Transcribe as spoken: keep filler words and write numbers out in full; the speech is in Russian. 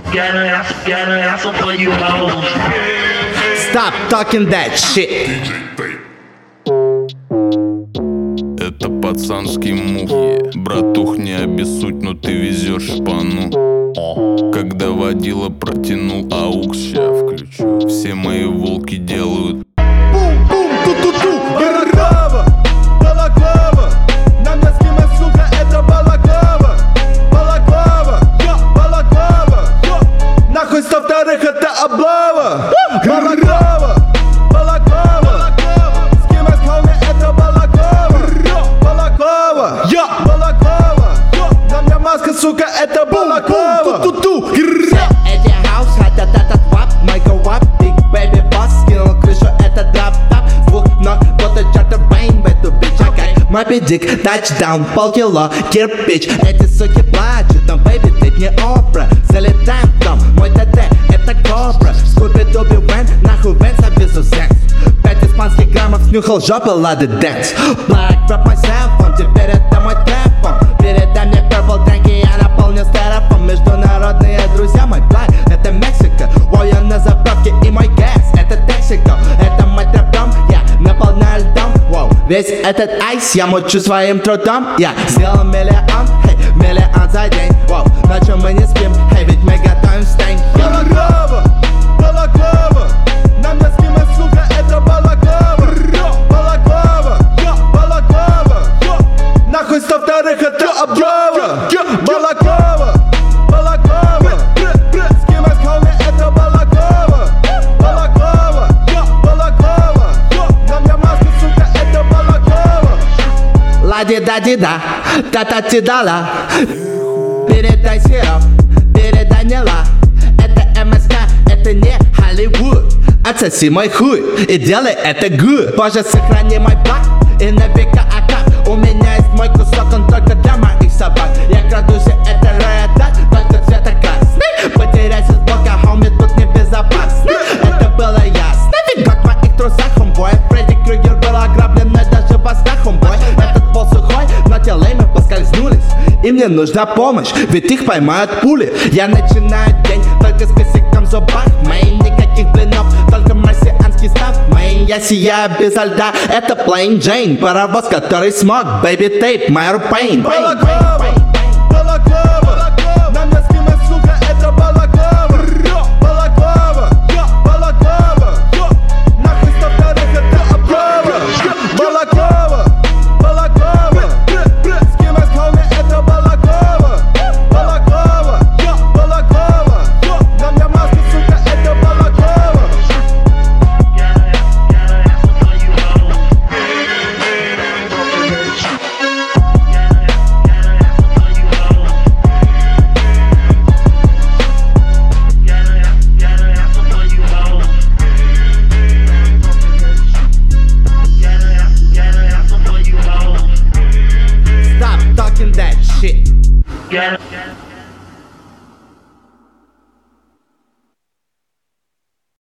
Stop talking that shit. Это пацанский мув, братух, не обессудь, но ты везешь шпану. Когда водила протянул аукс, ща включу. Все мои волки делают Бум-бум, ту-ту-ту, барава, балаклава. На мне скима, сука, это балаклава. Балаклава, балаклава. Нахуй сто вторых, это облава. Балаклава, балаклава. Скима, хоми, это балаклава. Балаклава, балаклава. На мне маска, сука, это балаклава. Ту-ту-ту. Эти хаус хотят этот вап, майка вап, биг бэйби бас, скинул крышу, это драп-тап. Двух ног, вот и чартер бэйн в эту бич, а как Моби Дик, тачдаун, полкило, кирпич. Эти суки плачут, но бэйби тип не опра. Залетаем в дом, мой ТТ, это кобра. Скуби-дуби Вэн, нахуй Вэн, завезу сенс. Пять испанских граммов снюхал жопы, лады дэнс. Black rap myself, он теперь это мой трэп. Передай мне purple drink, я наполню стерофом. Международные друзья, мой блай, это Мексика. Воу, я на заправке и мой гэс, это Texaco. Это мой трэп-дом, я наполняю льдом. Воу, весь этот айс я мочу своим трудом. Я сделал миллион, хей, миллион за день. Воу, ночью мы не спим, хей, ведь мы готовим стейк. Балаклава, балаклава. На мне скима, сука, это балаклава. Балаклава, балаклава. Нахуй сто вторых, это облава. Балаклава, балаклава. Скима, хоми, это балаклава. Балаклава, балаклава. На мне маска, сука, это балаклава. Ла-ди-да-ди-да, та-та-ти-да-ла. Передай сироп, передай не ла. Это МСК, это не Холливуд. Отсоси мой хуй и делай это good. Боже, сохрани мой блак и на века АК. У меня есть мой кусок, он только для моих собак. Я крадусь, и это рэдат, только цвета красный. Потеряйся с бока, хоми, тут небезопасно. Это было ясно, фигак в моих трусах, хомбой. Фредди Крюгер был ограблен, но даже во снах, хомбой. Этот пол сухой, но те леймы поскользнулись. И мне нужна помощь, ведь их поймают пули. Я начинаю день только с косяком в зубах. Мэйн, никаких блинов, только марсианский став. Мэйн, я сияю без льда, это Plain Jane. Паровоз, который смог, baby tape, Майор Пейн. Балаклава, балаклава. На мне скима, сука, это балаклава. Балаклава, балаклава. Нахуй сто вторых, это облава. Балаклава, балаклава. Скима, хоми, это балаклава. Балаклава, балаклава. На мне маска, сука, это балаклава. Stop talking that shit. Yeah.